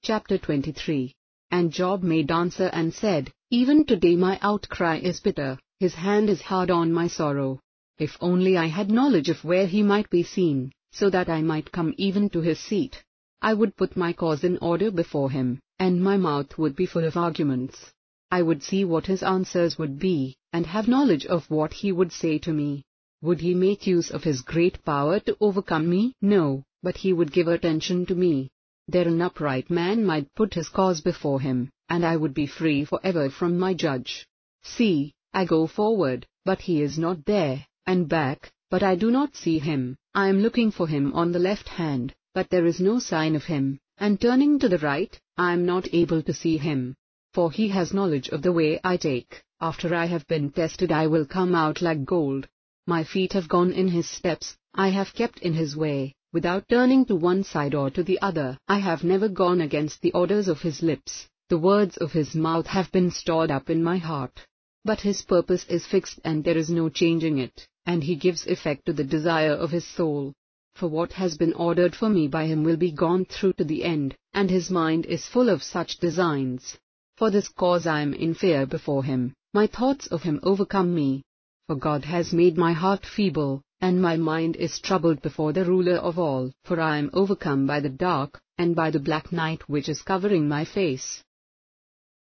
Chapter 23. And Job made answer and said, Even today my outcry is bitter, his hand is hard on my sorrow. If only I had knowledge of where he might be seen, so that I might come even to his seat. I would put my cause in order before him, and my mouth would be full of arguments. I would see what his answers would be, and have knowledge of what he would say to me. Would he make use of his great power to overcome me? No, but he would give attention to me. There an upright man might put his cause before him, and I would be free forever from my judge. See, I go forward, but he is not there, and back, but I do not see him. I am looking for him on the left hand, but there is no sign of him, and turning to the right, I am not able to see him. For he has knowledge of the way I take. After I have been tested I will come out like gold. My feet have gone in his steps, I have kept in his way, without turning to one side or to the other. I have never gone against the orders of his lips. The words of his mouth have been stored up in my heart. But his purpose is fixed and there is no changing it, and he gives effect to the desire of his soul. For what has been ordered for me by him will be gone through to the end, and his mind is full of such designs. For this cause I am in fear before him, my thoughts of him overcome me. For God has made my heart feeble, and my mind is troubled before the ruler of all. For I am overcome by the dark, and by the black night which is covering my face.